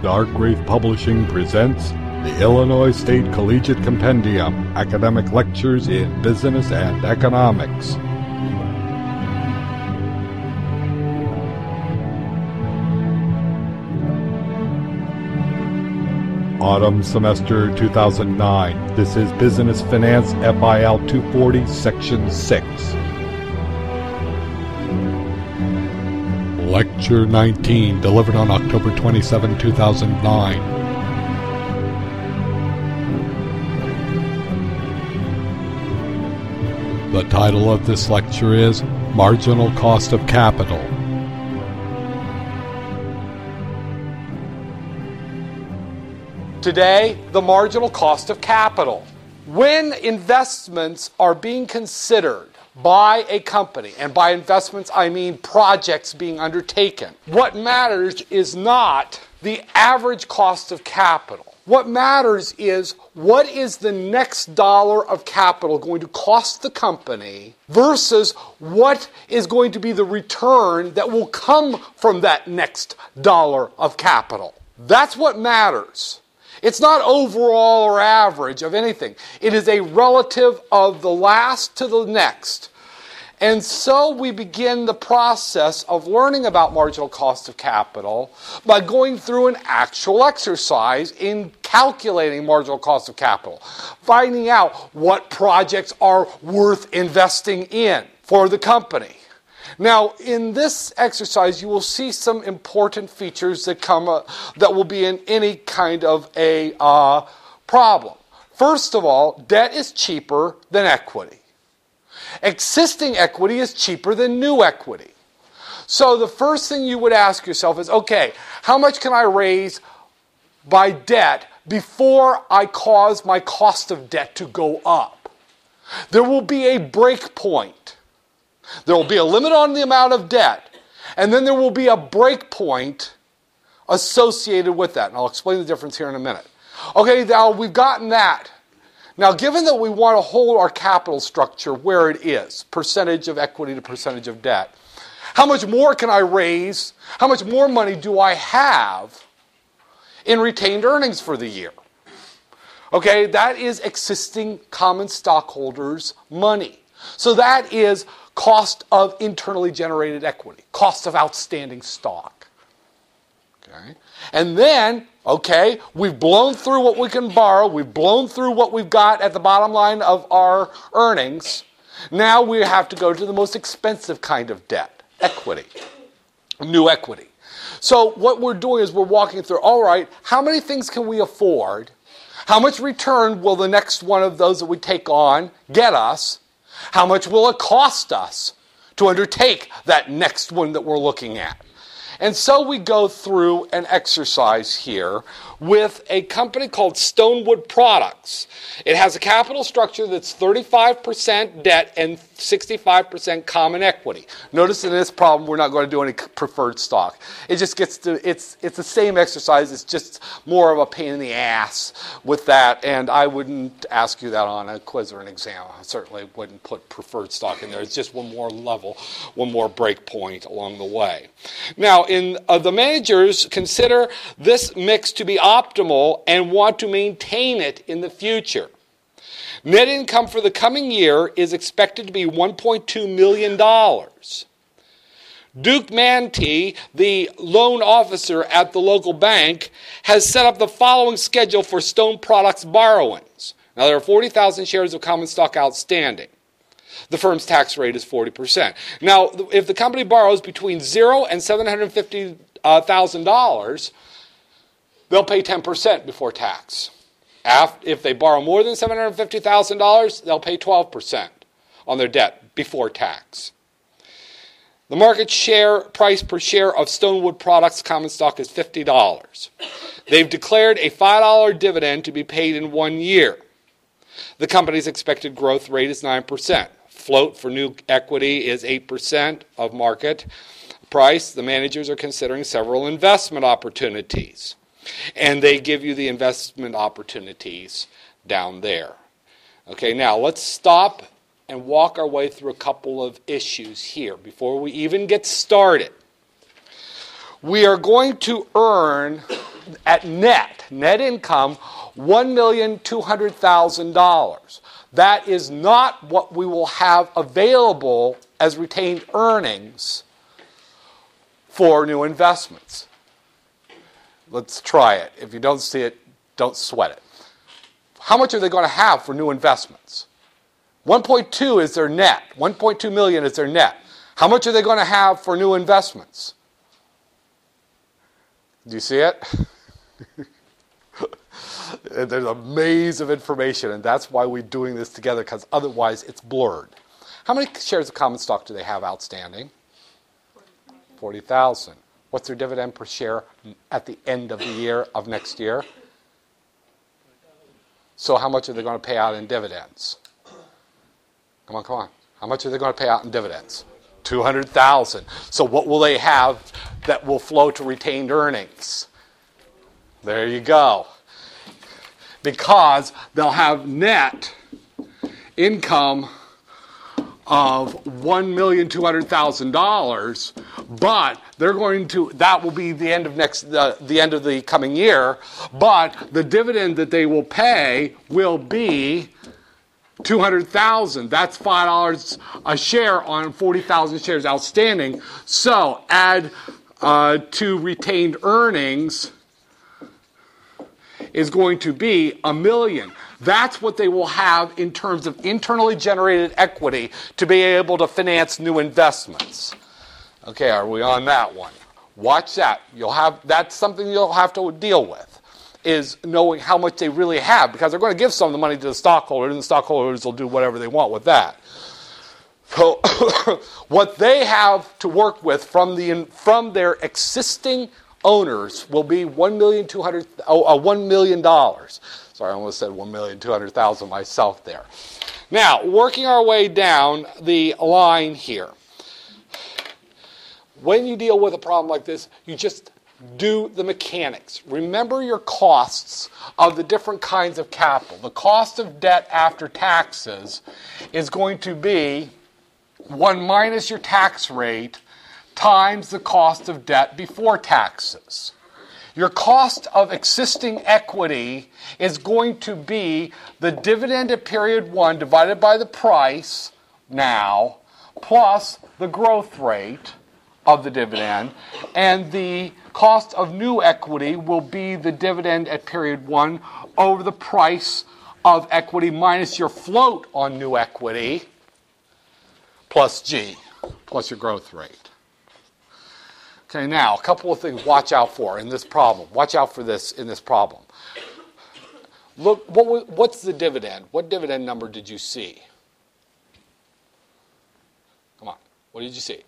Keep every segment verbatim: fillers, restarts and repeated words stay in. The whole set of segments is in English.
Artgrave Publishing presents the Illinois State Collegiate Compendium, Academic Lectures in Business and Economics. Autumn Semester two thousand nine. This is Business Finance F I L two forty, Section six. Lecture nineteen, delivered on October twenty-seventh, two thousand nine. The title of this lecture is Marginal Cost of Capital. Today, the marginal cost of capital. When investments are being considered by a company, and by investments I mean projects being undertaken, what matters is not the average cost of capital. What matters is what is the next dollar of capital going to cost the company versus what is going to be the return that will come from that next dollar of capital. That's what matters. It's not overall or average of anything. It is a relative of the last to the next. And so we begin the process of learning about marginal cost of capital by going through an actual exercise in calculating marginal cost of capital, finding out what projects are worth investing in for the company. Now, in this exercise, you will see some important features that come uh, that will be in any kind of a uh, problem. First of all, debt is cheaper than equity. Existing equity is cheaper than new equity. So the first thing you would ask yourself is, okay, how much can I raise by debt before I cause my cost of debt to go up? There will be a break point. There will be a limit on the amount of debt, and then there will be a break point associated with that. And I'll explain the difference here in a minute. Okay, now we've gotten that. Now, given that we want to hold our capital structure where it is, percentage of equity to percentage of debt, how much more can I raise? How much more money do I have in retained earnings for the year? Okay, that is existing common stockholders' money. So that is cost of internally generated equity, cost of outstanding stock. Okay, and then, okay, we've blown through what we can borrow. We've blown through what we've got at the bottom line of our earnings. Now we have to go to the most expensive kind of debt, equity, new equity. So what we're doing is we're walking through, all right, how many things can we afford? How much return will the next one of those that we take on get us? How much will it cost us to undertake that next one that we're looking at? And so we go through an exercise here with a company called Stonewood Products. It has a capital structure that's thirty-five percent debt and sixty-five percent common equity. Notice in this problem, we're not going to do any preferred stock. It just gets to, it's it's the same exercise, it's just more of a pain in the ass with that, and I wouldn't ask you that on a quiz or an exam. I certainly wouldn't put preferred stock in there. It's just one more level, one more break point along the way. Now, in uh, the managers consider this mix to be optimal and want to maintain it in the future. Net income for the coming year is expected to be one point two million dollars. Duke Mantey, the loan officer at the local bank, has set up the following schedule for Stone Products borrowings. Now, there are forty thousand shares of common stock outstanding. The firm's tax rate is forty percent. Now, if the company borrows between zero and seven hundred fifty thousand dollars, they'll pay ten percent before tax. If they borrow more than seven hundred fifty thousand dollars, they'll pay twelve percent on their debt before tax. The market share price per share of Stonewood Products common stock is fifty dollars. They've declared a five dollars dividend to be paid in one year. The company's expected growth rate is nine percent. Float for new equity is eight percent of market price. The managers are considering several investment opportunities. And they give you the investment opportunities down there. Okay, now let's stop and walk our way through a couple of issues here before we even get started. We are going to earn at net, net income, one million two hundred thousand dollars. That is not what we will have available as retained earnings for new investments. Let's try it. If you don't see it, don't sweat it. How much are they going to have for new investments? one point two is their net. one point two million is their net. How much are they going to have for new investments? Do you see it? There's a maze of information, and that's why we're doing this together, because otherwise it's blurred. How many shares of common stock do they have outstanding? forty thousand. What's their dividend per share at the end of the year of next year? So how much are they going to pay out in dividends? Come on, come on. How much are they going to pay out in dividends? two hundred thousand. So what will they have that will flow to retained earnings? There you go. Because they'll have net income of one million two hundred thousand dollars, but they're going to, that will be the end of next, uh, the end of the coming year, but the dividend that they will pay will be two hundred thousand dollars. That's five dollars a share on forty thousand shares outstanding. So add uh, to retained earnings is going to be a million. That's what they will have in terms of internally generated equity to be able to finance new investments. Okay, are we on that one? Watch that. You'll have, that's something you'll have to deal with, is knowing how much they really have, because they're going to give some of the money to the stockholders, and the stockholders will do whatever they want with that. So what they have to work with from the from their existing owners will be one million two hundred oh, uh, one million dollars. Sorry, I almost said one million two hundred thousand myself there. Now, working our way down the line here. When you deal with a problem like this, you just do the mechanics. Remember your costs of the different kinds of capital. The cost of debt after taxes is going to be one minus your tax rate times the cost of debt before taxes. Your cost of existing equity is going to be the dividend at period one divided by the price now plus the growth rate of the dividend, and the cost of new equity will be the dividend at period one over the price of equity minus your float on new equity plus G, plus your growth rate. Okay, now, a couple of things watch out for in this problem. Watch out for this in this problem. Look, what, what's the dividend? What dividend number did you see? Come on, what did you see?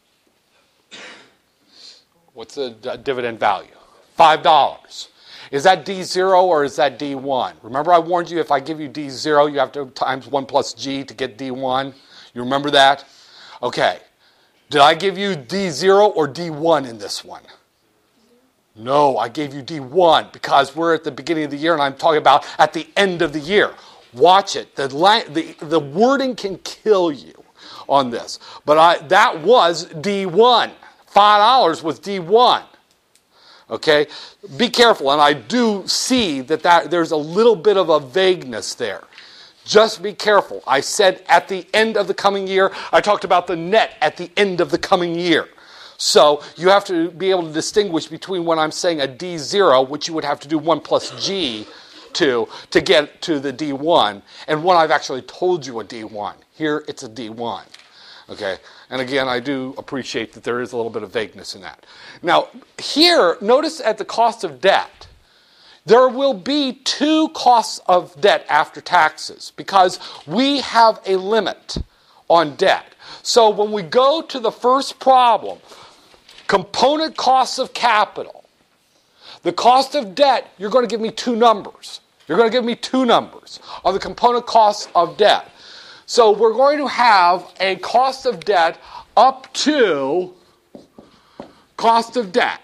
What's the d- dividend value? five dollars. Is that D zero or is that D one? Remember I warned you if I give you D zero, you have to times one plus G to get D one? You remember that? Okay. Did I give you D zero or D one in this one? No, I gave you D one because we're at the beginning of the year and I'm talking about at the end of the year. Watch it. The, the, the wording can kill you on this. But I, that was D one. five dollars was D one. Okay? Be careful, and I do see that, that there's a little bit of a vagueness there. Just be careful. I said at the end of the coming year. I talked about the net at the end of the coming year. So you have to be able to distinguish between when I'm saying a D zero, which you would have to do one plus G to, to get to the D one, and when I've actually told you a D one. Here it's a D one. Okay? And again, I do appreciate that there is a little bit of vagueness in that. Now, here, notice at the cost of debt, there will be two costs of debt after taxes because we have a limit on debt. So when we go to the first problem, component costs of capital, the cost of debt, you're going to give me two numbers. You're going to give me two numbers on the component costs of debt. So we're going to have a cost of debt up to cost of debt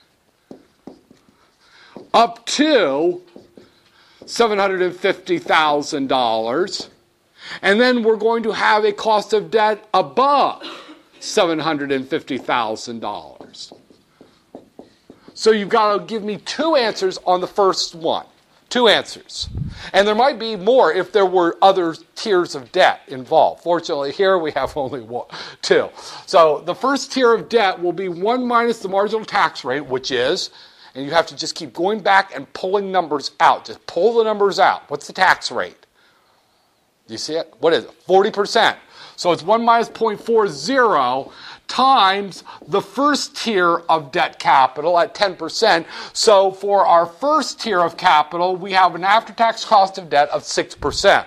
up to seven hundred fifty thousand dollars. And then we're going to have a cost of debt above seven hundred fifty thousand dollars. So you've got to give me two answers on the first one. Two answers. And there might be more if there were other tiers of debt involved. Fortunately, here we have only one, two. So the first tier of debt will be one minus the marginal tax rate, which is, and you have to just keep going back and pulling numbers out. Just pull the numbers out. What's the tax rate? Do you see it? What is it? forty percent. So it's one minus zero point four zero times the first tier of debt capital at ten percent. So for our first tier of capital, we have an after-tax cost of debt of six percent.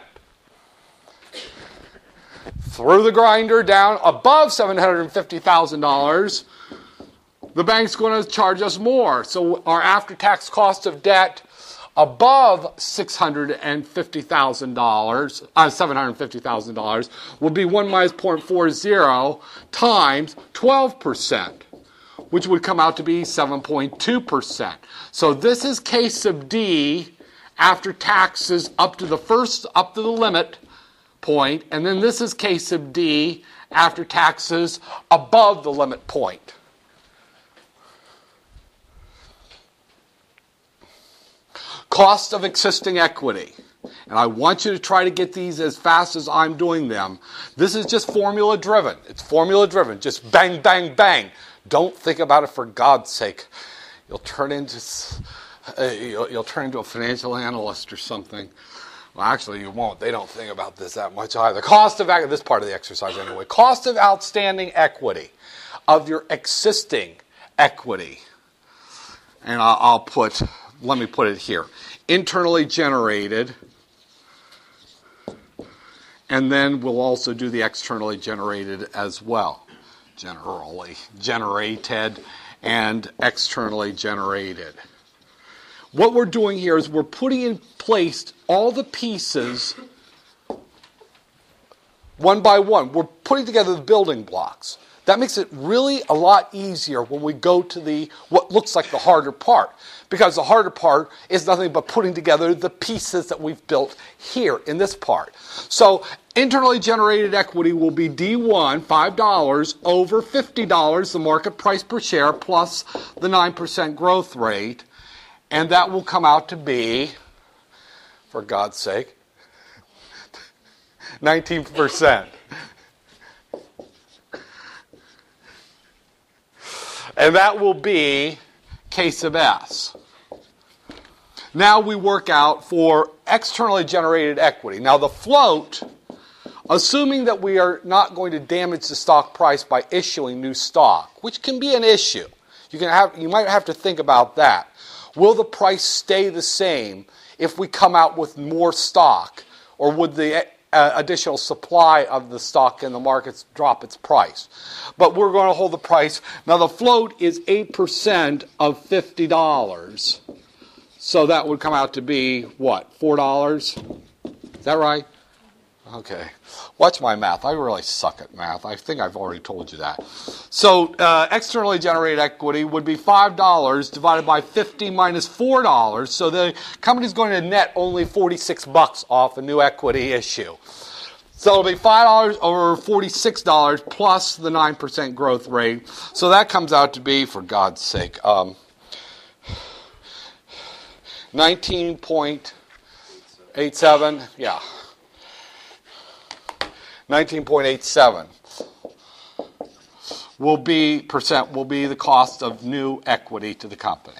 Through the grinder down above seven hundred fifty thousand dollars, the bank's going to charge us more. So our after-tax cost of debt above six hundred fifty thousand dollars, uh, seven hundred fifty thousand dollars, will be one minus zero point four zero times twelve percent, which would come out to be seven point two percent. So this is case sub D after taxes up to the first, up to the limit point, and then this is case sub D after taxes above the limit point. Cost of existing equity. And I want you to try to get these as fast as I'm doing them. This is just formula driven. It's formula driven. Just bang, bang, bang. Don't think about it for God's sake. You'll turn into uh, you'll, you'll turn into a financial analyst or something. Well, actually, you won't. They don't think about this that much either. Cost of this part of the exercise anyway. Cost of outstanding equity of your existing equity. And I'll, I'll put. Let me put it here. Internally generated, and then we'll also do the externally generated as well. Generally generated and externally generated. What we're doing here is we're putting in place all the pieces one by one. We're putting together the building blocks. That makes it really a lot easier when we go to the what looks like the harder part. Because the harder part is nothing but putting together the pieces that we've built here in this part. So internally generated equity will be D one, five dollars, over fifty dollars, the market price per share, plus the nine percent growth rate. And that will come out to be, for God's sake, nineteen percent. And that will be K sub S. Now we work out for externally generated equity. Now the float, assuming that we are not going to damage the stock price by issuing new stock, which can be an issue. You can have, you might have to think about that. Will the price stay the same if we come out with more stock, or would the uh, additional supply of the stock in the markets drop its price? But we're going to hold the price. Now the float is eight percent of fifty dollars. So that would come out to be, what, four dollars? Is that right? Okay. Watch my math. I really suck at math. I think I've already told you that. So uh, externally generated equity would be five dollars divided by fifty minus four dollars. So the company's going to net only forty-six bucks off a new equity issue. So it'll be five dollars over forty-six dollars plus the nine percent growth rate. So that comes out to be, for God's sake, um, nineteen point eight seven. Yeah. nineteen point eight seven will be percent will be the cost of new equity to the company.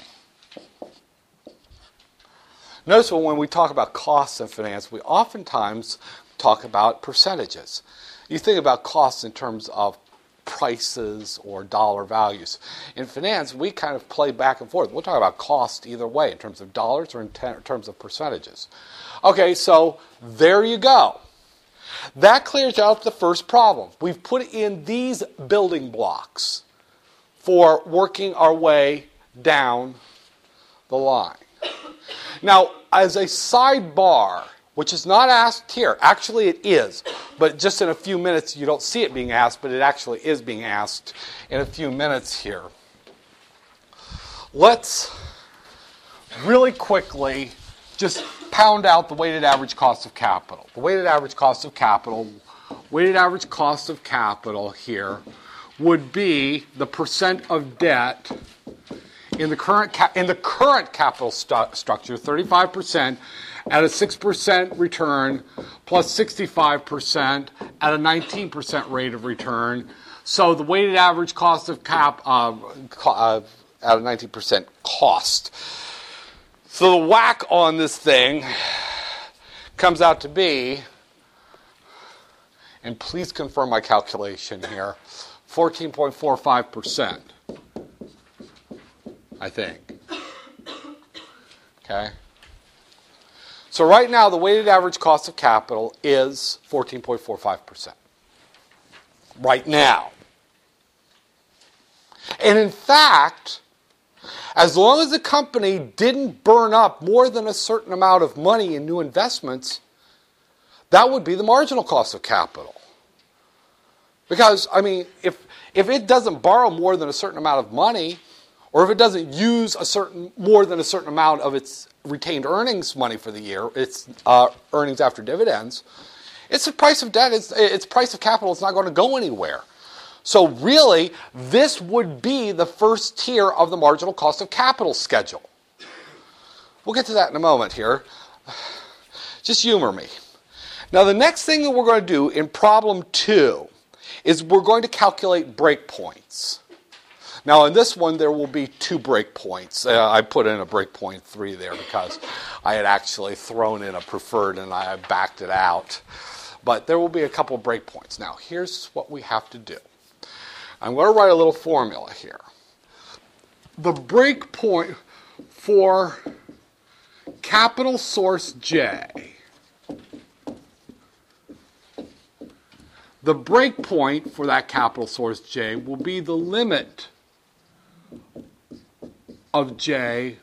Notice when we talk about costs in finance, we oftentimes talk about percentages. You think about costs in terms of prices or dollar values. In finance, we kind of play back and forth. We'll talk about cost either way, in terms of dollars or in ter- terms of percentages. Okay, so there you go. That clears out the first problem. We've put in these building blocks for working our way down the line. Now, as a sidebar, which is not asked here, actually it is, but just in a few minutes you don't see it being asked, but it actually is being asked in a few minutes here. Let's really quickly just pound out the weighted average cost of capital. The weighted average cost of capital, weighted average cost of capital here would be the percent of debt in the current ca- in the current capital stu- structure, thirty-five percent at a six percent return plus sixty-five percent at a nineteen percent rate of return. So the weighted average cost of cap uh, co- uh, at a nineteen percent cost. So the whack on this thing comes out to be, and please confirm my calculation here, fourteen point four five percent, I think. Okay? So right now, the weighted average cost of capital is fourteen point four five percent. Right now. And in fact, as long as the company didn't burn up more than a certain amount of money in new investments, that would be the marginal cost of capital. Because, I mean, if if it doesn't borrow more than a certain amount of money, or if it doesn't use a certain more than a certain amount of its retained earnings money for the year, its uh, earnings after dividends, it's the price of debt, it's, its price of capital, it's not going to go anywhere. So really, this would be the first tier of the marginal cost of capital schedule. We'll get to that in a moment here. Just humor me. Now the next thing that we're going to do in problem two is we're going to calculate breakpoints. Now in this one there will be two breakpoints. Uh, I put in a breakpoint three there because I had actually thrown in a preferred and I backed it out. But there will be a couple of breakpoints. Now here's what we have to do. I'm going to write a little formula here. The breakpoint for capital source J, the breakpoint for that capital source J will be the limit of J.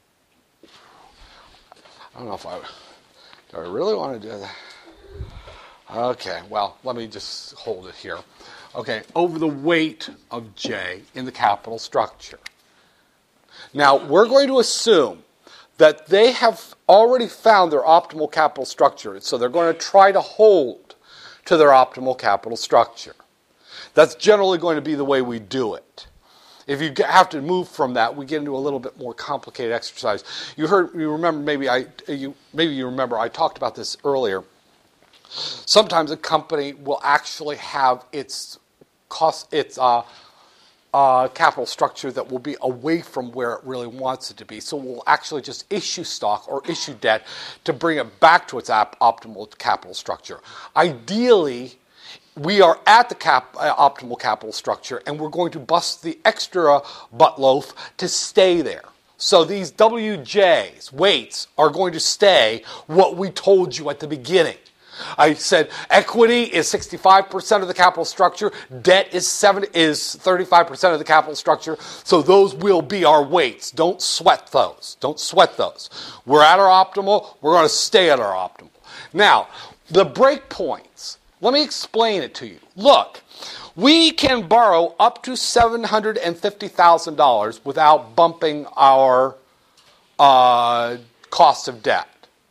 I don't know if I, do I really want to do that? Okay, well, let me just hold it here. Okay, over the weight of J in the capital structure. Now, we're going to assume that they have already found their optimal capital structure, so they're going to try to hold to their optimal capital structure. That's generally going to be the way we do it. If you have to move from that, we get into a little bit more complicated exercise. You heard, you remember, maybe I, you, maybe you remember, I talked about this earlier. Sometimes a company will actually have its cost, its uh, uh, capital structure that will be away from where it really wants it to be. So we'll actually just issue stock or issue debt to bring it back to its op- optimal capital structure. Ideally, we are at the cap, uh, optimal capital structure, and we're going to bust the extra butt loaf to stay there. So these W Js, weights, are going to stay what we told you at the beginning. I said equity is sixty-five percent of the capital structure, debt is seven is thirty-five percent of the capital structure, so those will be our weights. Don't sweat those. Don't sweat those. We're at our optimal, we're going to stay at our optimal. Now, the break points. Let me explain it to you. Look, we can borrow up to seven hundred fifty thousand dollars without bumping our uh, cost of debt.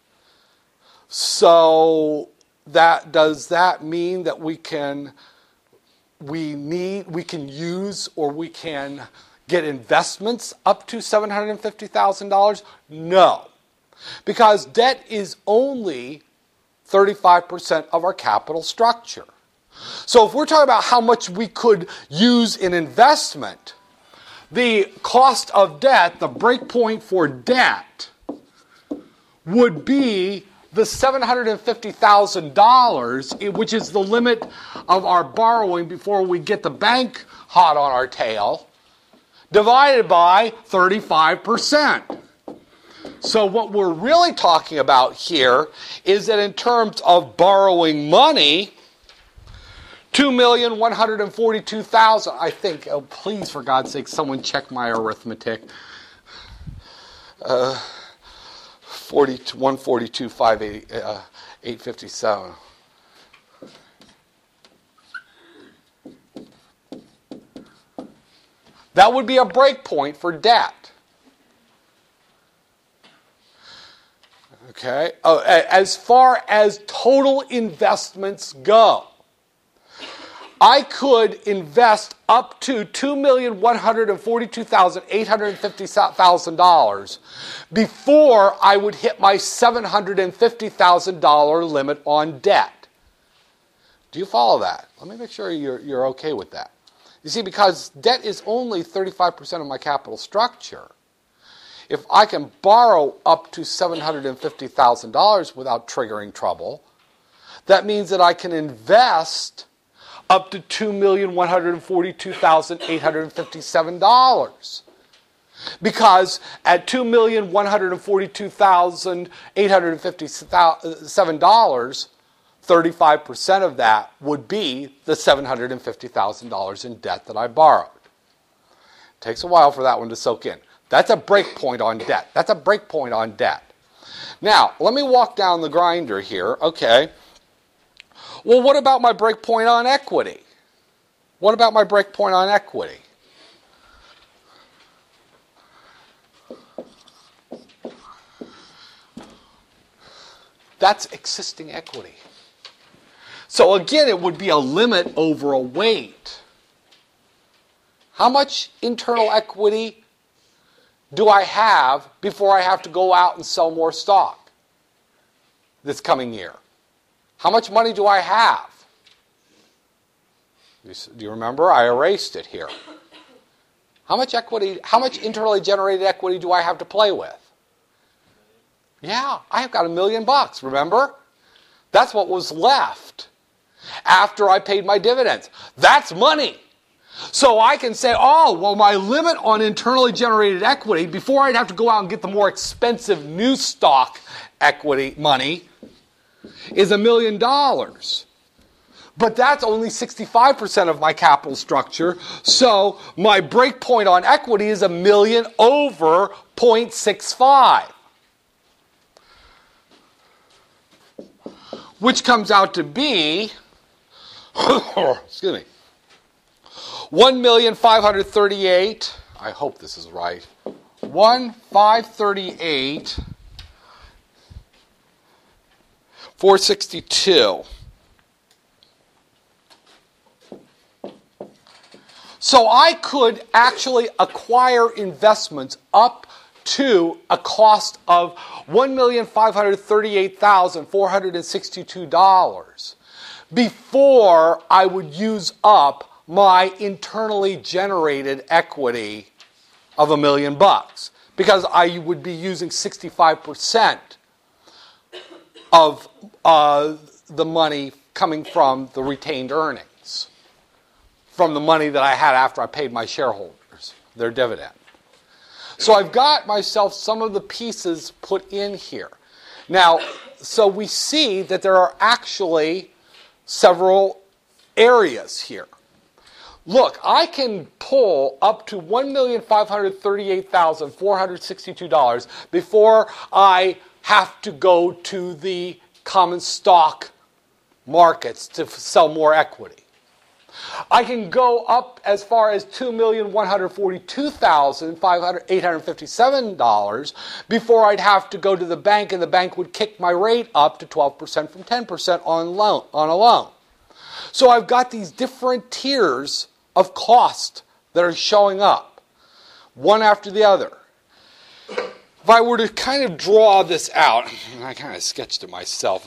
So that does that mean that we can we need we can use or we can get investments up to seven hundred fifty thousand dollars? No. Because debt is only thirty-five percent of our capital structure. So if we're talking about how much we could use in investment, the cost of debt, the break point for debt, would be the seven hundred fifty thousand dollars, which is the limit of our borrowing before we get the bank hot on our tail, divided by thirty-five percent. So what we're really talking about here is that in terms of borrowing money, two million one hundred forty-two thousand dollars, I think, oh, please, for God's sake, someone check my arithmetic. Uh, one forty-two, five eighty, uh, eight fifty-seven. That would be a break point for debt. Okay? Uh, as far as total investments go, I could invest up to two million one hundred forty-two thousand eight hundred fifty dollars before I would hit my seven hundred fifty thousand dollars limit on debt. Do you follow that? Let me make sure you're, you're okay with that. You see, because debt is only thirty-five percent of my capital structure, if I can borrow up to seven hundred fifty thousand dollars without triggering trouble, that means that I can invest up to two million one hundred forty-two thousand eight hundred fifty-seven dollars. Because at two million one hundred forty-two thousand eight hundred fifty-seven dollars, thirty-five percent of that would be the seven hundred fifty thousand dollars in debt that I borrowed. It takes a while for that one to soak in. That's a break point on debt. That's a break point on debt. Now, let me walk down the grinder here. Okay. Well, what about my break point on equity? What about my break point on equity? That's existing equity. So again, it would be a limit over a weight. How much internal equity do I have before I have to go out and sell more stock this coming year? How much money do I have? Do you remember? I erased it here. How much equity, how much internally generated equity do I have to play with? Yeah, I have got a million bucks, remember? That's what was left after I paid my dividends. That's money. So I can say, oh, well, my limit on internally generated equity, before I'd have to go out and get the more expensive new stock equity money, is a million dollars. But that's only sixty-five percent of my capital structure, so my break point on equity is a million over zero point six five. Which comes out to be, excuse me, one million five hundred thirty-eight, I hope this is right, one million five hundred thirty-eight thousand four hundred sixty-two. So I could actually acquire investments up to a cost of one million five hundred thirty-eight thousand four hundred sixty-two dollars before I would use up my internally generated equity of a million bucks, because I would be using sixty-five percent of uh, the money coming from the retained earnings, from the money that I had after I paid my shareholders their dividend. So I've got myself some of the pieces put in here. Now, so we see that there are actually several areas here. Look, I can pull up to one million five hundred thirty-eight thousand four hundred sixty-two dollars before I have to go to the common stock markets to sell more equity. I can go up as far as two million one hundred forty-two thousand eight hundred fifty-seven dollars before I'd have to go to the bank, and the bank would kick my rate up to twelve percent from ten percent on loan on a loan. So I've got these different tiers of cost that are showing up, one after the other. If I were to kind of draw this out, I kind of sketched it myself.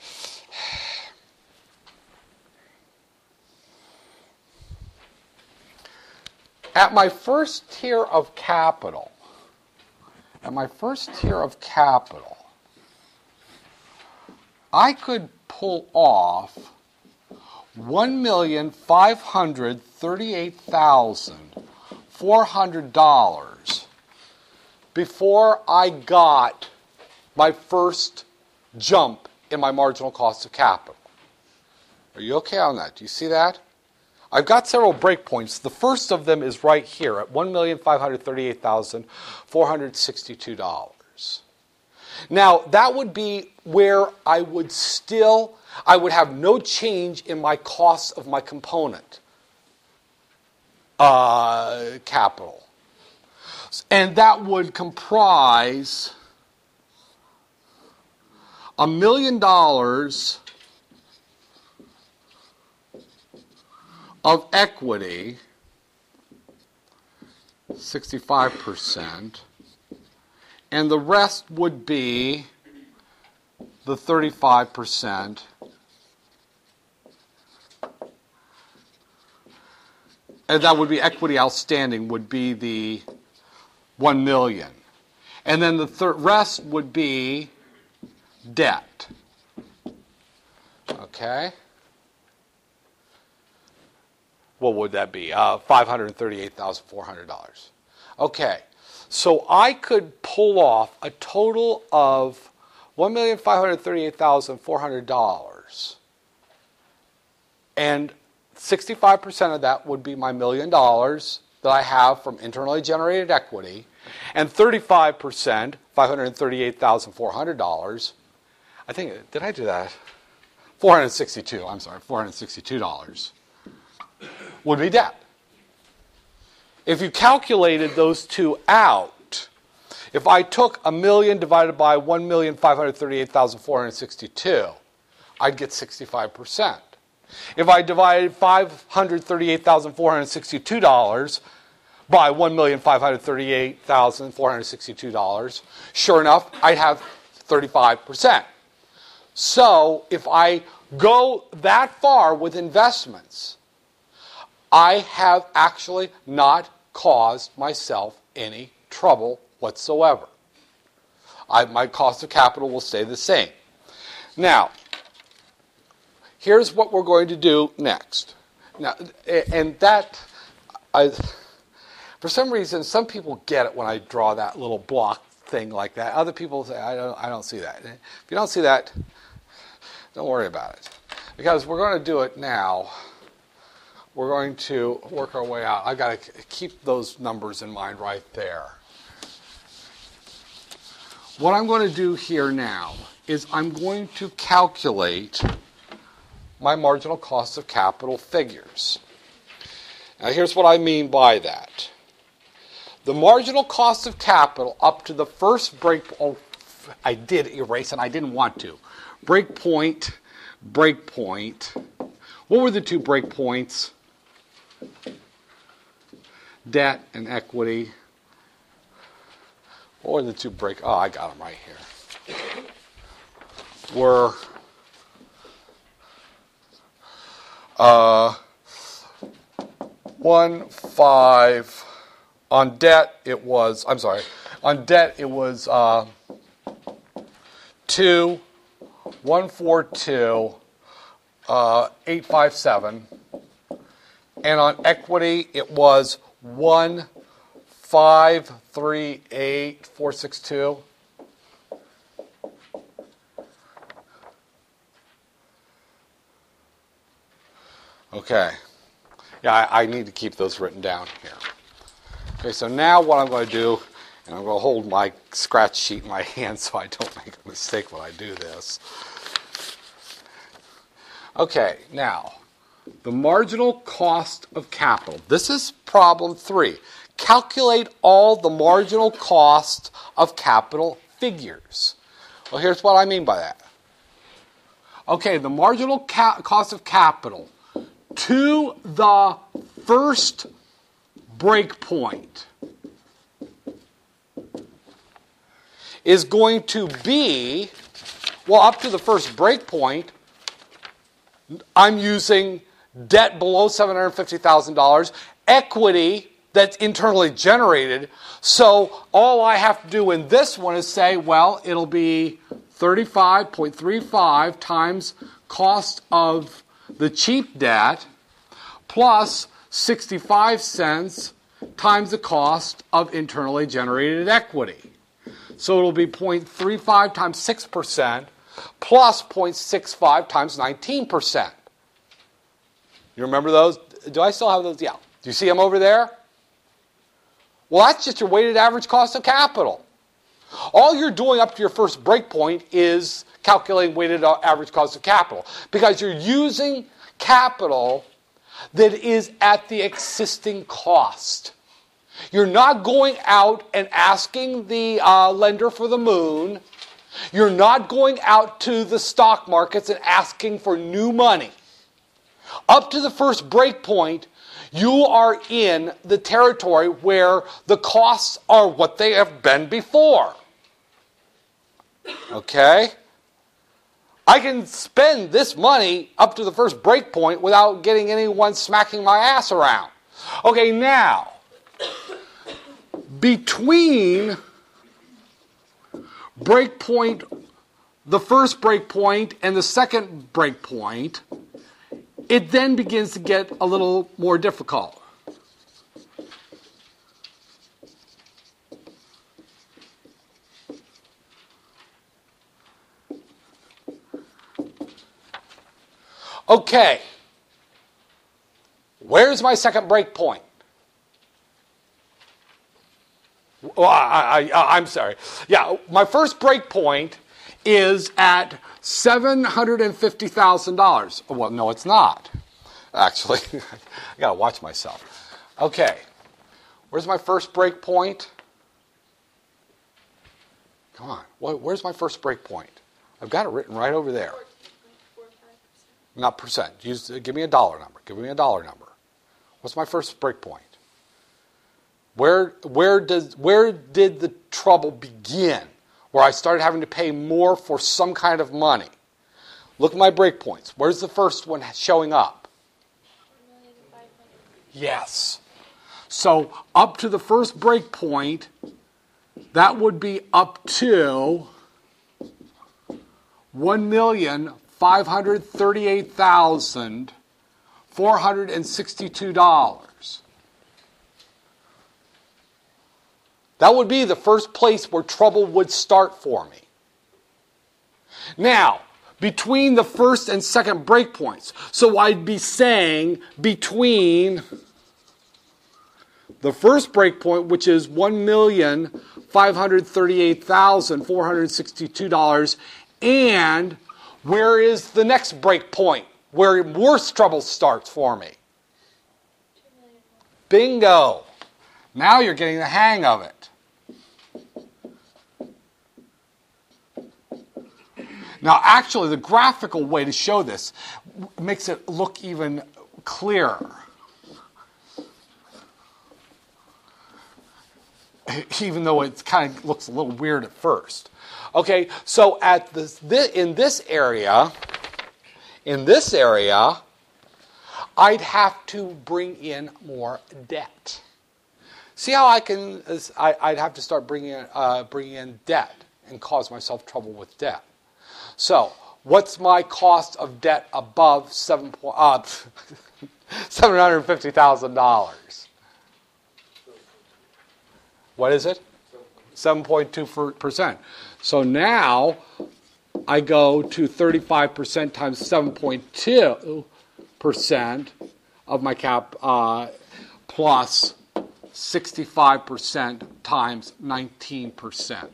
At my first tier of capital, at my first tier of capital, I could pull off one million five hundred thirty-eight thousand four hundred dollars before I got my first jump in my marginal cost of capital. Are you okay on that? Do you see that? I've got several breakpoints. The first of them is right here at one million five hundred thirty-eight thousand four hundred sixty-two dollars. Now, that would be where I would still, I would have no change in my cost of my component uh, capital. And that would comprise a million dollars of equity, sixty-five percent, and the rest would be the thirty-five percent and that would be equity outstanding would be the one million. And then the thir- rest would be debt. Okay? What would that be? Uh, five hundred thirty-eight thousand four hundred dollars. Okay. So I could pull off a total of one million five hundred thirty-eight thousand four hundred dollars. And sixty-five percent of that would be my million dollars that I have from internally generated equity. And thirty-five percent, five hundred thirty-eight thousand four hundred dollars. I think, did I do that? four hundred sixty-two, I'm sorry, four hundred sixty-two dollars would be debt. If you calculated those two out, if I took a million divided by one million five hundred thirty-eight thousand four hundred sixty-two, I'd get sixty-five percent. If I divided five hundred thirty-eight thousand four hundred sixty-two dollars by one million five hundred thirty-eight thousand four hundred sixty-two dollars, sure enough, I'd have thirty-five percent. So if I go that far with investments, I have actually not caused myself any trouble whatsoever. I, my cost of capital will stay the same. Now, here's what we're going to do next. Now, and that, I, for some reason, some people get it when I draw that little block thing like that. Other people say, I don't, I don't see that. If you don't see that, don't worry about it. Because we're going to do it now. We're going to work our way out. I've got to keep those numbers in mind right there. What I'm going to do here now is I'm going to calculate my marginal cost of capital figures. Now here's what I mean by that. The marginal cost of capital up to the first break, oh, I did erase and I didn't want to. Break point, break point. What were the two break points? Debt and equity. What were the two break? Oh, I got them right here. Were uh, one five on debt. It was. I'm sorry. On debt, it was uh, two one four two uh, eight five seven. And on equity, it was one five three eight four six two. Okay. Yeah, I, I need to keep those written down here. Okay, so now what I'm going to do, and I'm going to hold my scratch sheet in my hand so I don't make a mistake when I do this. Okay, now, the marginal cost of capital. This is problem three. Calculate all the marginal cost of capital figures. Well, here's what I mean by that. Okay, the marginal ca- cost of capital to the first break point is going to be, well, up to the first break point, I'm using debt below seven hundred fifty thousand dollars, equity that's internally generated. So all I have to do in this one is say, well, it'll be thirty-five point three five times cost of the cheap debt plus sixty-five cents times the cost of internally generated equity. So it'll be zero point three five times six percent plus zero point six five times nineteen percent. You remember those? Do I still have those? Yeah. Do you see them over there? Well, that's just your weighted average cost of capital. All you're doing up to your first break point is calculating weighted average cost of capital because you're using capital that is at the existing cost. You're not going out and asking the uh, lender for the moon. You're not going out to the stock markets and asking for new money. Up to the first break point, you are in the territory where the costs are what they have been before. Okay? I can spend this money up to the first break point without getting anyone smacking my ass around. Okay, now, between break point, the first break point and the second break point, it then begins to get a little more difficult. Okay, where's my second break point? Well, I, I, I'm sorry. Yeah, my first break point is at seven hundred fifty thousand dollars. Well, no, it's not. Actually, I got to watch myself. Okay, where's my first break point? Come on, where's my first break point? I've got it written right over there. Not percent. Use, give me a dollar number. Give me a dollar number. What's my first break point? Where, where, does, where did the trouble begin? Where I started having to pay more for some kind of money. Look at my break points. Where's the first one showing up? Yes. So up to the first break point, that would be up to one million five hundred thirty-eight thousand four hundred sixty-two dollars. That would be the first place where trouble would start for me. Now, between the first and second break points, so I'd be saying between the first break point, which is one million five hundred thirty-eight thousand four hundred sixty-two dollars, and where is the next break point where worse trouble starts for me? Bingo. Now you're getting the hang of it. Now, actually, the graphical way to show this makes it look even clearer. Even though it kind of looks a little weird at first. Okay, so at this, this, in this area, in this area, I'd have to bring in more debt. See how I can? I, I'd have to start bringing in, uh, bringing in debt and cause myself trouble with debt. So, what's my cost of debt above seven uh, seven hundred fifty thousand dollars? What is it? seven point two percent. So now I go to thirty-five percent times seven point two percent of my cap uh, plus sixty-five percent times nineteen percent.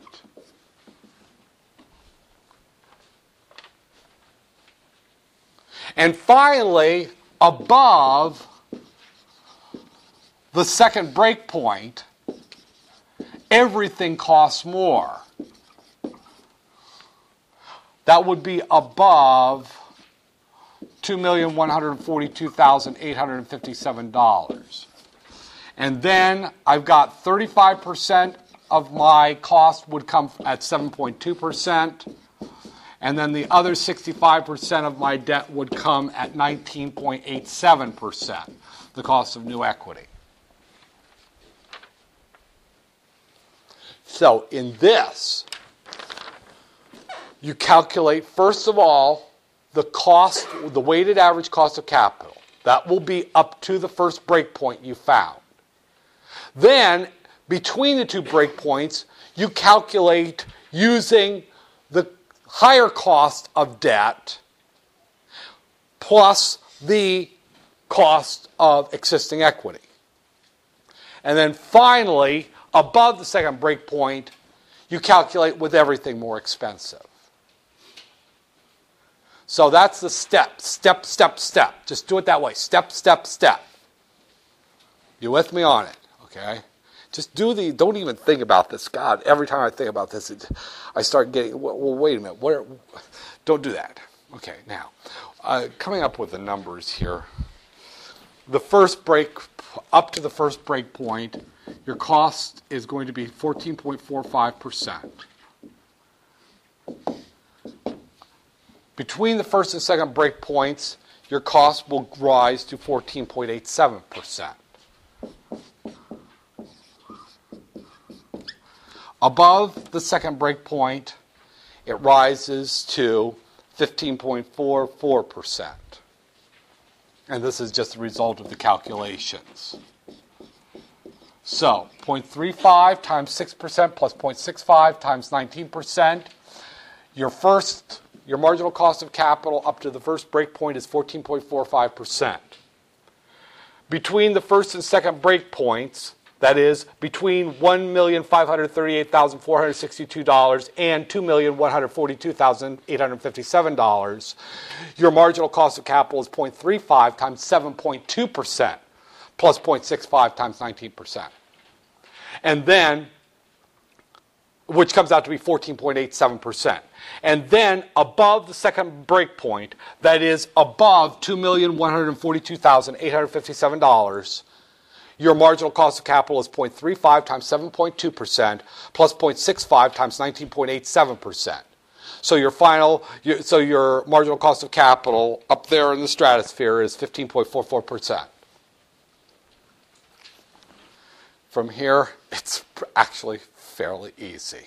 And finally, above the second break point, everything costs more. That would be above two million one hundred forty-two thousand eight hundred fifty-seven dollars. And then I've got thirty-five percent of my cost would come at seven point two percent. And then the other sixty-five percent of my debt would come at nineteen point eight seven percent, the cost of new equity. So in this, you calculate, first of all, the cost, the weighted average cost of capital. That will be up to the first break point you found. Then, between the two break points, you calculate using the higher cost of debt plus the cost of existing equity. And then finally, above the second break point, you calculate with everything more expensive. So that's the step, step, step, step. Just do it that way. Step, step, step. You with me on it? Okay? Just do the, don't even think about this. God, every time I think about this, it, I start getting, well, wait a minute. Where, don't do that. Okay, now, uh, coming up with the numbers here. The first break, up to the first break point, your cost is going to be fourteen point four five percent. Between the first and second break points, your cost will rise to fourteen point eight seven percent. Above the second break point, it rises to fifteen point four four percent. And this is just the result of the calculations. So, zero point three five times six percent plus zero point six five times nineteen percent. Your first, your marginal cost of capital up to the first break point is fourteen point four five percent. Between the first and second break points, that is, between one million five hundred thirty-eight thousand four hundred sixty-two dollars and two million one hundred forty-two thousand eight hundred fifty-seven dollars, your marginal cost of capital is zero point three five times seven point two percent plus zero point six five times nineteen percent. And then, which comes out to be fourteen point eight seven percent. And then above the second break point, that is above two million one hundred forty-two thousand eight hundred fifty-seven dollars, your marginal cost of capital is zero point three five times seven point two percent plus zero point six five times nineteen point eight seven percent. So your final, so your marginal cost of capital up there in the stratosphere is fifteen point four four percent. From here, it's actually fairly easy.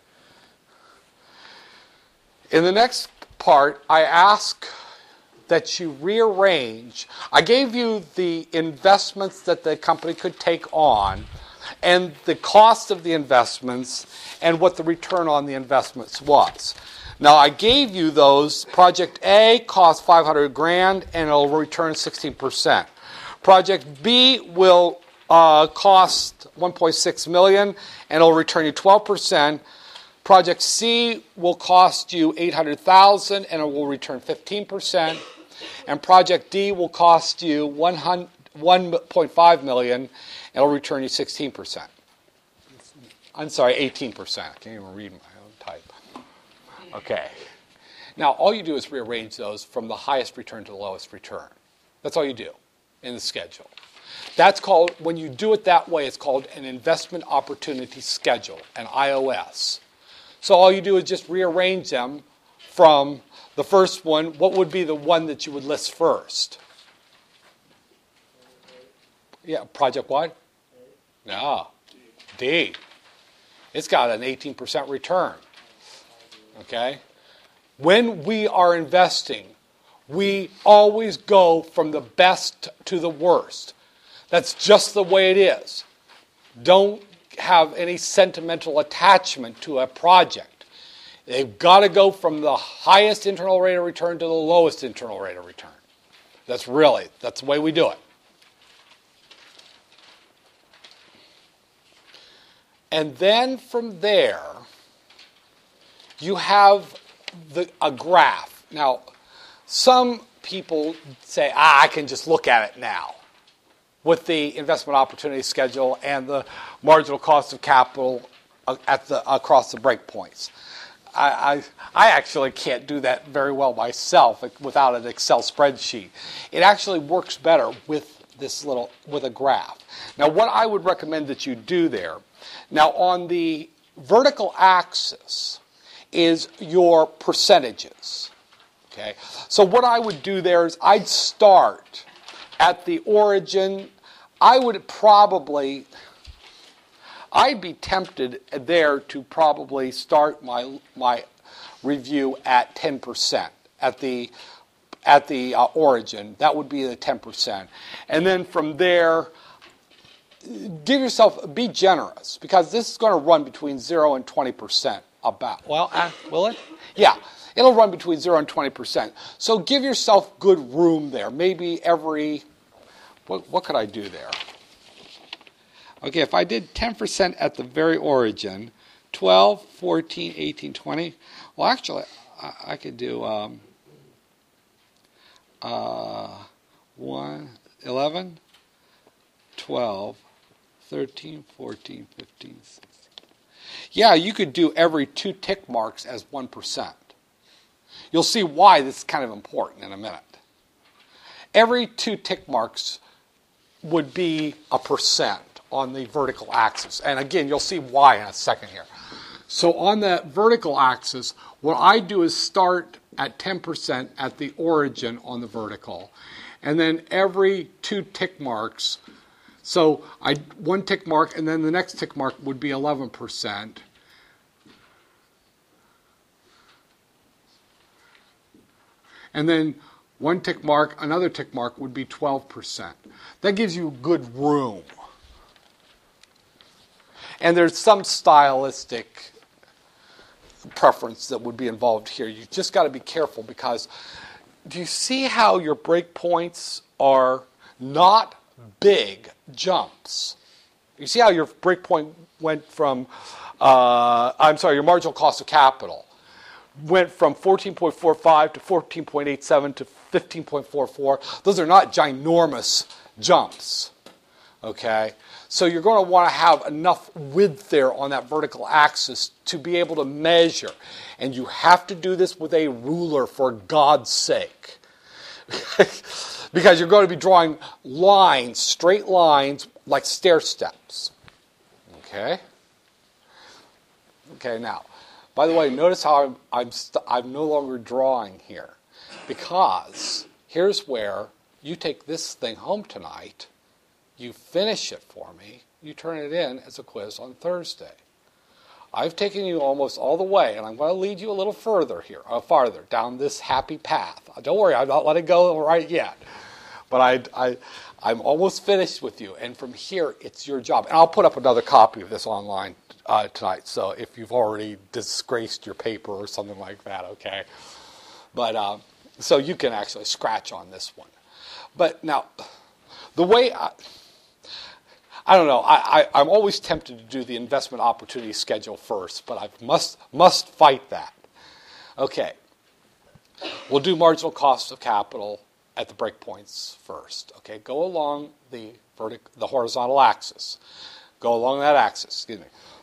In the next part, I ask that you rearrange. I gave you the investments that the company could take on and the cost of the investments and what the return on the investments was. Now, I gave you those. Project A cost five hundred grand and it'll return sixteen percent. Project B will uh, cost one point six million dollars and it'll return you twelve percent. Project C will cost you eight hundred thousand dollars and it will return fifteen percent. And Project D will cost you one point five million dollars and it'll return you sixteen percent. I'm sorry, eighteen percent. I can't even read my own type. Okay. Now, all you do is rearrange those from the highest return to the lowest return. That's all you do in the schedule. That's called, when you do it that way, it's called an investment opportunity schedule, an I O S. So all you do is just rearrange them from the first one. What would be the one that you would list first? Yeah, project what? No, D. It's got an eighteen percent return. Okay? When we are investing, we always go from the best to the worst. That's just the way it is. Don't have any sentimental attachment to a project. They've got to go from the highest internal rate of return to the lowest internal rate of return. That's really, that's the way we do it. And then from there, you have the, a graph. Now, some people say, ah, I can just look at it now with the investment opportunity schedule and the marginal cost of capital at the, across the break points. I, I, I actually can't do that very well myself without an Excel spreadsheet. It actually works better with this little, with a graph. Now, what I would recommend that you do there, now on the vertical axis is your percentages. Okay, so what I would do there is I'd start at the origin. I would probably, I'd be tempted there to probably start my my review at ten percent at the at the uh, origin. That would be the ten percent, and then from there, give yourself, be generous, because this is going to run between zero and twenty percent. About well, uh, will it? Yeah. It'll run between zero and twenty percent. So give yourself good room there. Maybe every, what, what could I do there? Okay, if I did ten percent at the very origin, twelve, fourteen, eighteen, twenty. Well, actually, I, I could do um, uh, one, eleven, twelve, thirteen, fourteen, fifteen, sixteen. Yeah, you could do every two tick marks as one percent. You'll see why this is kind of important in a minute. Every two tick marks would be a percent on the vertical axis. And again, you'll see why in a second here. So on the vertical axis, what I do is start at ten percent at the origin on the vertical. And then every two tick marks, so I one tick mark and then the next tick mark would be eleven percent. And then one tick mark, another tick mark would be twelve percent. That gives you good room. And there's some stylistic preference that would be involved here. You just got to be careful because do you see how your breakpoints are not big jumps? You see how your breakpoint went from, uh, I'm sorry, your marginal cost of capital went from fourteen point four five to fourteen point eight seven to fifteen point four four. Those are not ginormous jumps, okay? So you're going to want to have enough width there on that vertical axis to be able to measure. And you have to do this with a ruler, for God's sake. Because you're going to be drawing lines, straight lines, like stair steps. Okay? Okay, now, by the way, notice how I'm, I'm, st- I'm no longer drawing here. Because here's where you take this thing home tonight, you finish it for me, you turn it in as a quiz on Thursday. I've taken you almost all the way, and I'm going to lead you a little further here, uh, farther, down this happy path. Don't worry, I'm not letting go right yet. But I, I, I'm almost finished with you, and from here, it's your job. And I'll put up another copy of this online uh, tonight, so if you've already disgraced your paper or something like that, okay? But, uh, so you can actually scratch on this one. But now, the way I... I don't know. I, I, I'm always tempted to do the investment opportunity schedule first, but I must must fight that. Okay. We'll do marginal cost of capital at the breakpoints first. Okay. Go along the vertic, the horizontal axis. Go along that axis. Excuse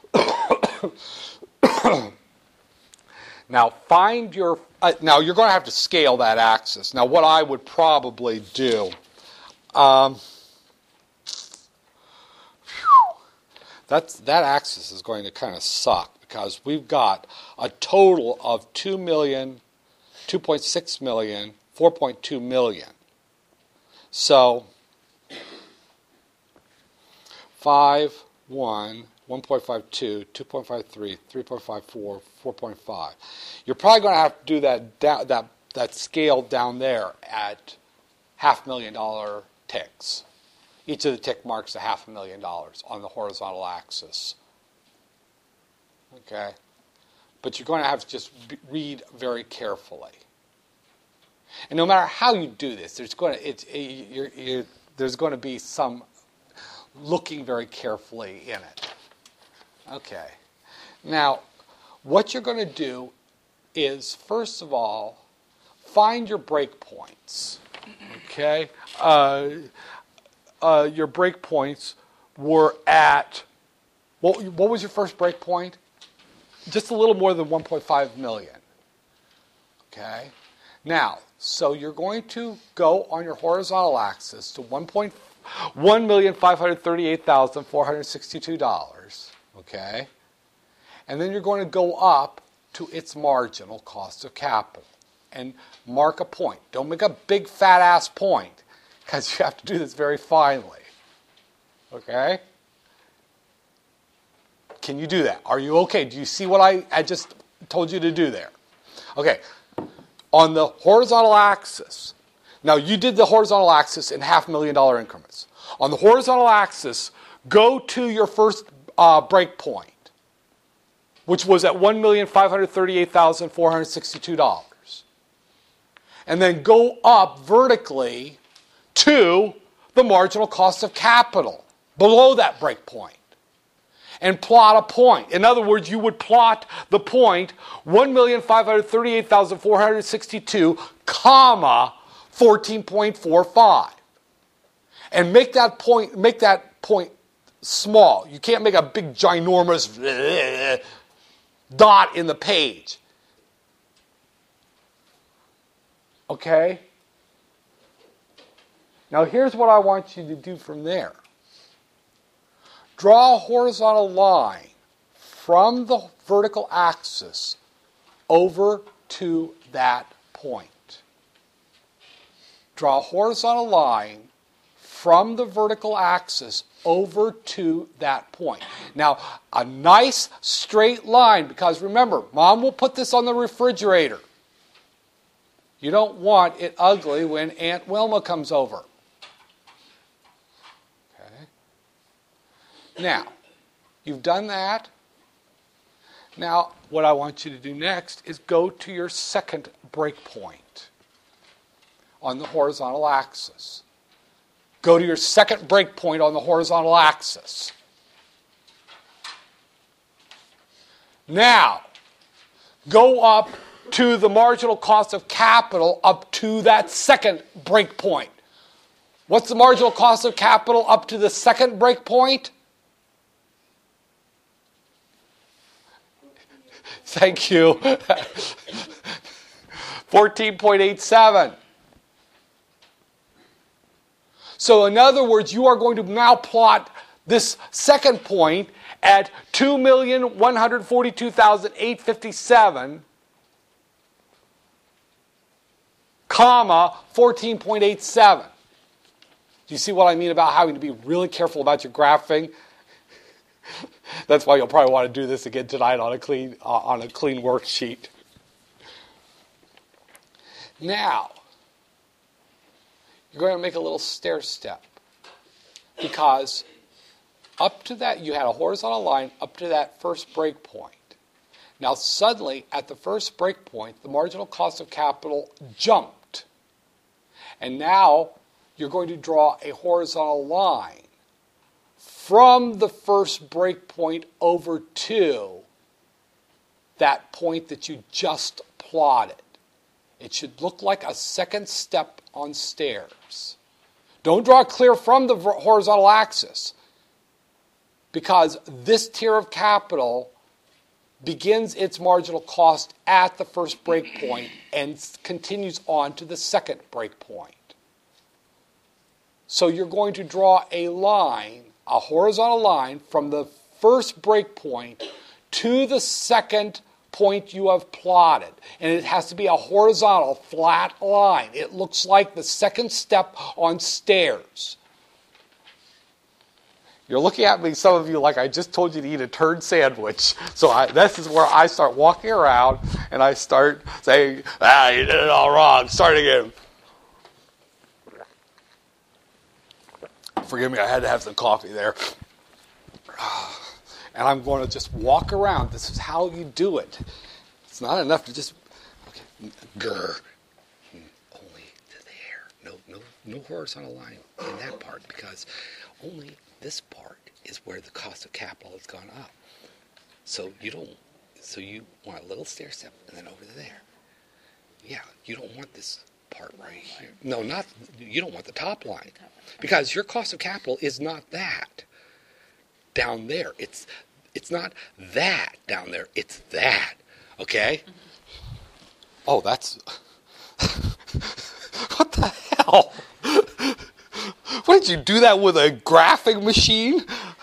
me. Now find your. Uh, now you're going to have to scale that axis. Now what I would probably do. Um, That's, that axis is going to kind of suck because we've got a total of two million, two point six million, four point two million. So, five, one, one point five two, two point five three, three point five four, four point five. You're probably going to have to do that, da- that, that scale down there at half million dollar ticks. Each of the tick marks a half a million dollars on the horizontal axis. Okay? But you're going to have to just be, read very carefully. And no matter how you do this, there's going to, it's, it, you're, you're, there's going to be some looking very carefully in it. Okay. Now, what you're going to do is, first of all, find your breakpoints. Okay? Uh... Uh, your breakpoints were at, what, what was your first breakpoint? Just a little more than one point five million. Okay? Now, so you're going to go on your horizontal axis to one million five hundred thirty-eight thousand four hundred sixty-two dollars. Okay? And then you're going to go up to its marginal cost of capital and mark a point. Don't make a big fat ass point, because you have to do this very finely. Okay? Can you do that? Are you okay? Do you see what I, I just told you to do there? Okay. On the horizontal axis, now you did the horizontal axis in half million dollar increments. On the horizontal axis, go to your first uh, break point, which was at one million five hundred thirty-eight thousand four hundred sixty-two dollars. And then go up vertically to the marginal cost of capital below that break point and plot a point. In other words, you would plot the point one million five hundred thirty-eight thousand four hundred sixty-two, comma, fourteen point four five. And make that point make that point small. You can't make a big ginormous dot in the page. Okay? Now here's what I want you to do from there. Draw a horizontal line from the vertical axis over to that point. Draw a horizontal line from the vertical axis over to that point. Now, a nice straight line, because remember, Mom will put this on the refrigerator. You don't want it ugly when Aunt Wilma comes over. Okay? Now, you've done that. Now, what I want you to do next is go to your second breakpoint on the horizontal axis. Go to your second breakpoint on the horizontal axis. Now, go up to the marginal cost of capital up to that second breakpoint. What's the marginal cost of capital up to the second breakpoint? Thank you. fourteen point eight seven. So in other words, you are going to now plot this second point at two million one hundred forty-two thousand eight hundred fifty-seven, comma, fourteen point eight seven. Do you see what I mean about having to be really careful about your graphing? That's why you'll probably want to do this again tonight on a clean, uh, on a clean worksheet. Now, you're going to make a little stair step, because up to that, you had a horizontal line up to that first break point. Now suddenly, at the first break point, the marginal cost of capital jumped. And now you're going to draw a horizontal line from the first break point over to that point that you just plotted. It should look like a second step on stairs. Don't draw clear from the horizontal axis, because this tier of capital begins its marginal cost at the first break point and continues on to the second break point. So you're going to draw a line, a horizontal line, from the first break point to the second point you have plotted. And it has to be a horizontal, flat line. It looks like the second step on stairs. You're looking at me, some of you, like I just told you to eat a turd sandwich. So I, this is where I start walking around and I start saying, ah, you did it all wrong. Start again. Forgive me, I had to have some coffee there. And I'm going to just walk around. This is how you do it. It's not enough to just, okay, grr. Only to there. No, no, no horizontal line in that part, because only this part is where the cost of capital has gone up. So you don't, so you want a little stair step and then over to there. Yeah, you don't want this part right here. No, not, you don't want the top line, because your cost of capital is not that down there. It's it's not that down there. It's that. Okay? Oh, that's... What the hell? What, did you do that with a graphing machine?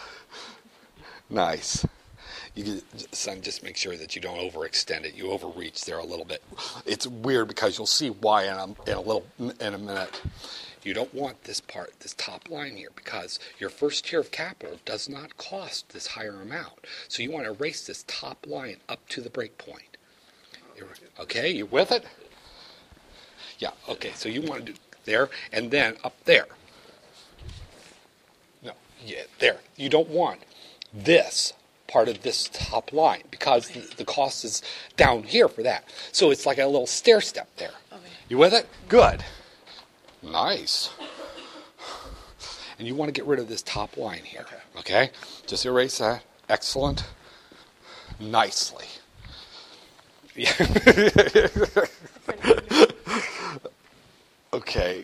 Nice. You can, son, just make sure that you don't overextend it. You overreach there a little bit. It's weird because you'll see why in a, in a little in a minute. You don't want this part, this top line here, because your first tier of capital does not cost this higher amount. So you want to erase this top line up to the break point. You're, okay, you with it? Yeah, okay, so you want to do there and then up there. No, yeah, there. You don't want this part of this top line, because the, the cost is down here for that. So it's like a little stair step there. Okay. You with it? Good. Nice. And you want to get rid of this top line here. Okay? Okay? Just erase that. Excellent. Nicely. Yeah. Okay.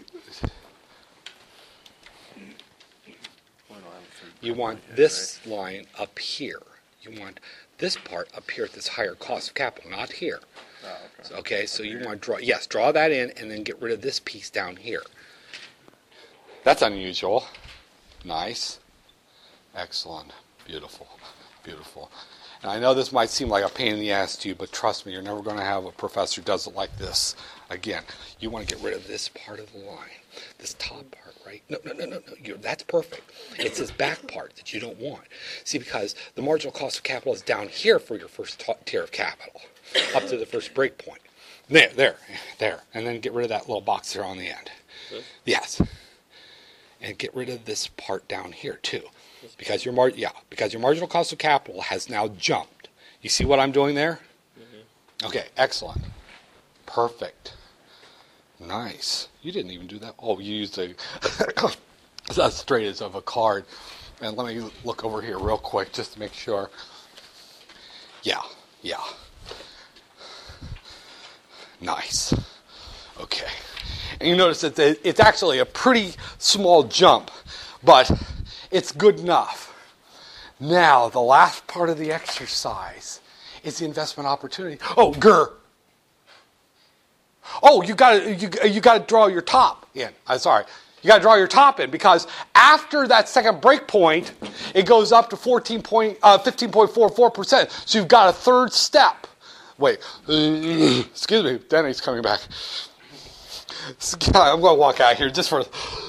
You want this line up here. You want this part up here at this higher cost of capital, not here. Oh, okay. So, okay, so you want to draw, yes, draw that in and then get rid of this piece down here. That's unusual. Nice. Excellent. Beautiful. Beautiful. And I know this might seem like a pain in the ass to you, but trust me, you're never going to have a professor who does it like this. Again, you want to get rid of this part of the line, this top part, right? No, no, no, no, no. You're, that's perfect. It's this back part that you don't want. See, because the marginal cost of capital is down here for your first t- tier of capital, up to the first break point. There, there, there. And then get rid of that little box there on the end. This? Yes. And get rid of this part down here, too. Because your mar- yeah, because your marginal cost of capital has now jumped. You see what I'm doing there? Mm-hmm. Okay, excellent. Perfect. Nice. You didn't even do that. Oh, you used a as straight as of a card. And let me look over here real quick just to make sure. Yeah, yeah. Nice. Okay. And you notice that it's actually a pretty small jump, but it's good enough. Now, the last part of the exercise is the investment opportunity. Oh, grr. Oh, you got to you, you got to draw your top in. I'm sorry. You got to draw your top in because after that second break point, it goes up to fourteen point, uh, fifteen point four four percent. So you've got a third step. Wait. Excuse me. Denny's coming back. I'm going to walk out here just for...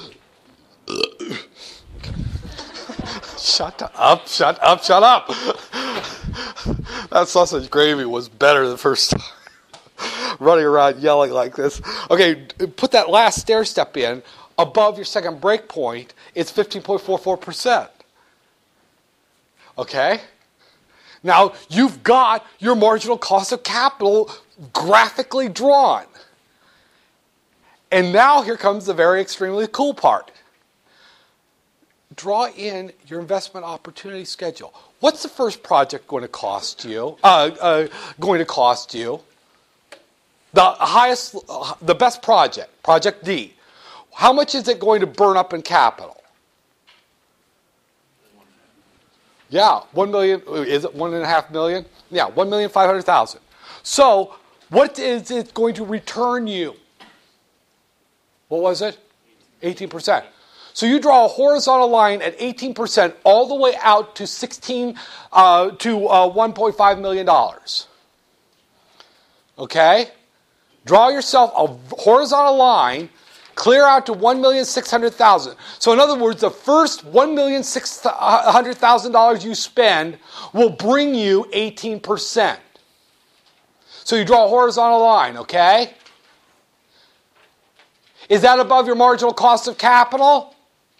Shut up, shut up, shut up. That sausage gravy was better the first time. Running around yelling like this. Okay, put that last stair step in above your second break point. It's fifteen point four four percent. Okay? Now, you've got your marginal cost of capital graphically drawn. And now here comes the very extremely cool part. Draw in your investment opportunity schedule. What's the first project going to cost you? Uh, uh, going to cost you? The highest, uh, the best project, Project D. How much is it going to burn up in capital? Yeah, one million. Is it one and a half million? Yeah, one million five hundred thousand. So, what is it going to return you? What was it? Eighteen percent. So you draw a horizontal line at eighteen percent all the way out to sixteen uh, to uh, one point five million dollars. Okay? Draw yourself a horizontal line, clear out to one million six hundred thousand dollars. So in other words, the first one million six hundred thousand dollars you spend will bring you eighteen percent. So you draw a horizontal line, okay? Is that above your marginal cost of capital?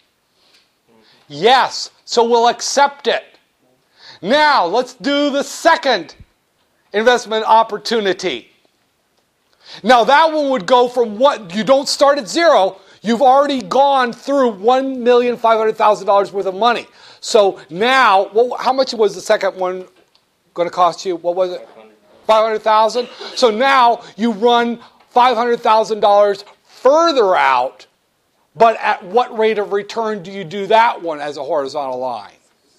Yes, so we'll accept it. Now, let's do the second investment opportunity. Now, that one would go from what? You don't start at zero. You've already gone through one million five hundred thousand dollars worth of money. So now, well, how much was the second one going to cost you? What was it? five hundred thousand dollars. So now you run five hundred thousand dollars further out. But at what rate of return do you do that one as a horizontal line?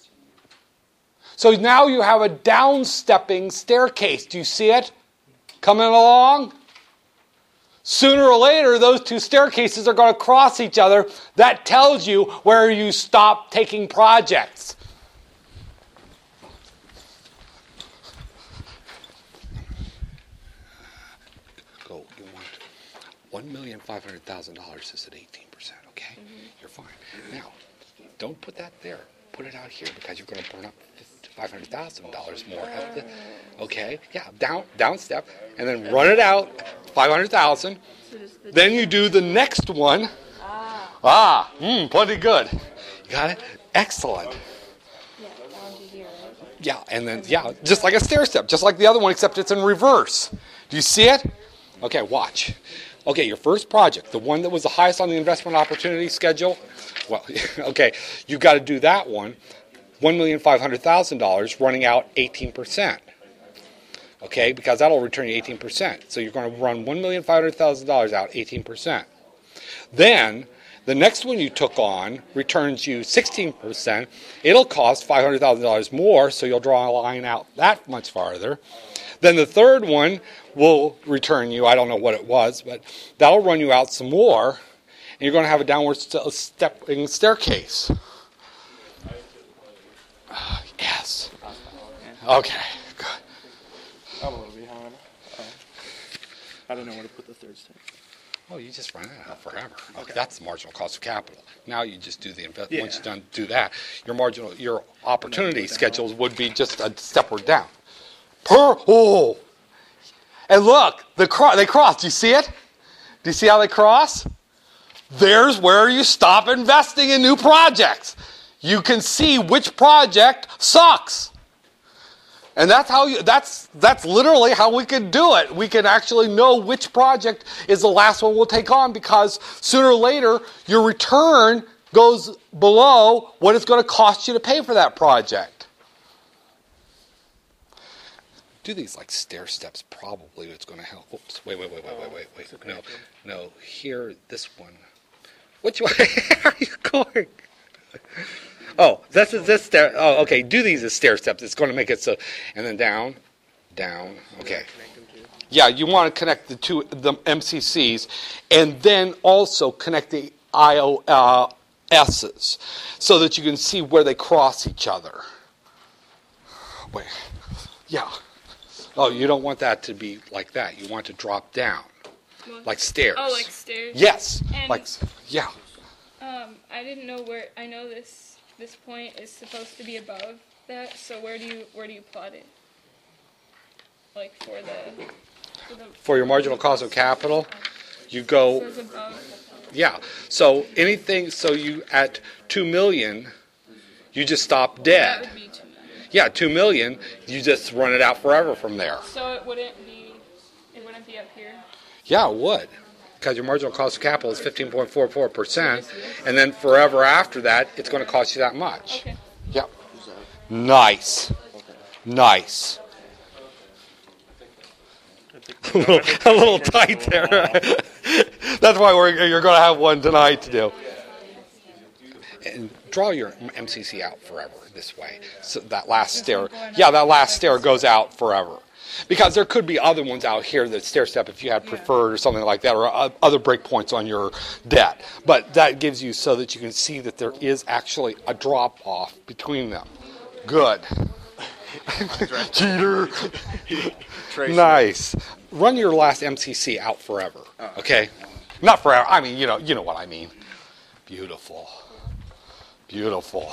So now you have a downstepping staircase. Do you see it coming along? Sooner or later, those two staircases are going to cross each other. That tells you where you stop taking projects. Go. You want one million five hundred thousand dollars is at eighteen percent, okay? Mm-hmm. You're fine. Now, don't put that there. Put it out here because you're going to burn up five hundred thousand dollars more. At the, okay? Yeah, down, down step, and then run it out, five hundred thousand dollars. Then you do the next one. Ah, ah mm, plenty good. You got it? Excellent. Yeah, down to here, right? Yeah, and then, yeah, just like a stair step, just like the other one, except it's in reverse. Do you see it? Okay, watch. Okay, your first project, the one that was the highest on the investment opportunity schedule, well, okay, you've got to do that one, one million five hundred thousand dollars, running out eighteen percent. Okay, because that'll return you eighteen percent. So you're going to run one million five hundred thousand dollars out, eighteen percent. Then, the The next one you took on returns you sixteen percent. It'll cost five hundred thousand dollars more, so you'll draw a line out that much farther. Then the third one will return you, I don't know what it was, but that'll run you out some more, and you're going to have a downward st- stepping staircase. Uh, yes. Okay, good. I'm a little behind. Uh, I don't know where to put the third step. Oh, you just run it out forever. Okay. That's the marginal cost of capital. Now you just do the investment. Yeah. Once you're done, do that. Your marginal, your opportunity schedules would be just a stepward down. Per oh, and look, the cro- they cross. Do you see it? Do you see how they cross? There's where you stop investing in new projects. You can see which project sucks. And that's how you, that's that's literally how we can do it. We can actually know which project is the last one we'll take on, because sooner or later your return goes below what it's going to cost you to pay for that project. Do these like stair steps, probably it's going to help. Oops, wait, wait, wait, wait, wait, wait, wait. No, no, here, this one. Which way are you going? Oh, this is this stair. Oh, okay. Do these as stair steps. It's going to make it so, and then down, down. Okay. Yeah, you want to connect the two the M C Cs, and then also connect the I O uh, S's, so that you can see where they cross each other. Wait. Yeah. Oh, you don't want that to be like that. You want it to drop down, What? like stairs. Oh, like stairs? Yes. And- like yeah. Um, I didn't know where, I know this this point is supposed to be above that, so where do you, where do you plot it? Like for the... For, the, For your marginal cost of capital, you go, says above. yeah. So anything, so you at two million, you just stop That dead. would be two million. Yeah, two million, you just run it out forever from there. So it wouldn't be, it wouldn't be up here? Yeah, it would. Because your marginal cost of capital is fifteen point four four percent, and then forever after that, it's going to cost you that much. Okay. Yep. Nice. Nice. a, little, a little tight there. That's why we're, you're going to have one tonight to do. And draw your M C C out forever this way. So that last stair, yeah, that last stair goes out forever. Because there could be other ones out here that stair step if you had preferred or something like that, or uh, other breakpoints on your debt. But that gives you so that you can see that there is actually a drop off between them. Good. Cheater. Nice. Run your last M C C out forever. Okay? Not forever. I mean, you know, you know what I mean. Beautiful. Beautiful.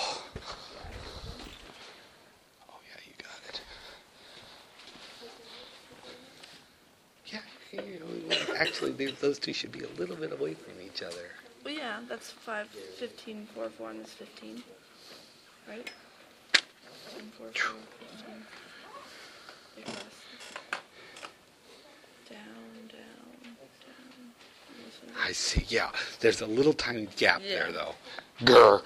Oh yeah, you got it. Yeah, you know, actually, they- those two should be a little bit away from each other. Well, yeah, that's five, fifteen, four, four, and it's fifteen, right? fifteen, four, four, fifteen. Across. Down, down, down. This one I see. Yeah, there's a little tiny gap Yeah. there, though. Grr.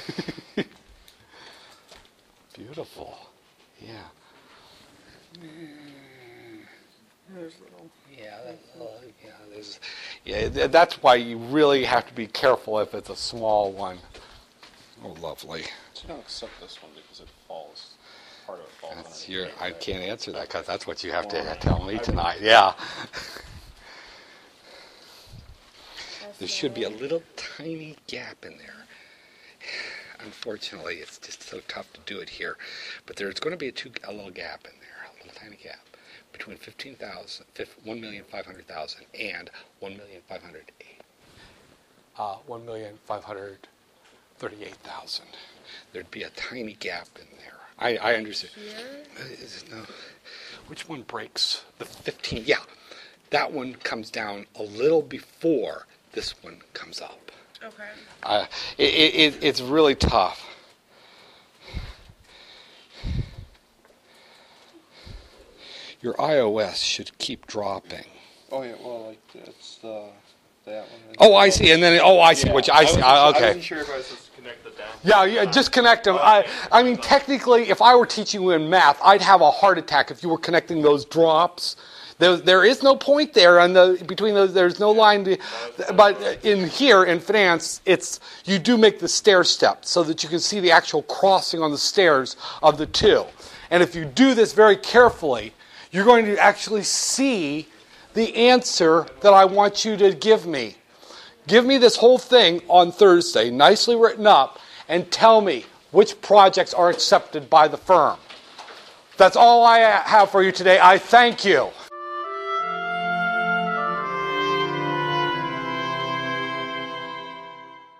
Beautiful. Yeah. There's little. Yeah, that's, uh, yeah, there's, yeah, th- that's why you really have to be careful if it's a small one. Oh, lovely. So you don't accept this one because it falls, part of it falls That's on your, it. I can't answer that because that's what you have to tell me tonight. Yeah. There should be a little tiny gap in there. Unfortunately, it's just so tough to do it here. But there's going to be a, two, a little gap in there, a little tiny gap between fifteen thousand, one million five hundred thousand and one million five hundred eight. Uh, one million five hundred thirty-eight thousand. There'd be a tiny gap in there. I, I understand. Uh, is it- no. Which one breaks? The fifteen. Yeah, that one comes down a little before this one comes up. Okay. Uh, it, it, it's really tough. Your I O S should keep dropping. Oh yeah, well, like it's the that one. Oh, I see. And then, oh, I see. Which I see. wasn't Uh, sure- I okay. wasn't sure if I was supposed to connect the down. Yeah, yeah, just connect them. I, I mean, technically, if I were teaching you in math, I'd have a heart attack if you were connecting those drops. There, there is no point there on the between those. There's no line. To, but in here in finance, it's you do make the stair step so that you can see the actual crossing on the stairs of the two. And if you do this very carefully, you're going to actually see the answer that I want you to give me. Give me this whole thing on Thursday, nicely written up, and tell me which projects are accepted by the firm. That's all I have for you today. I thank you.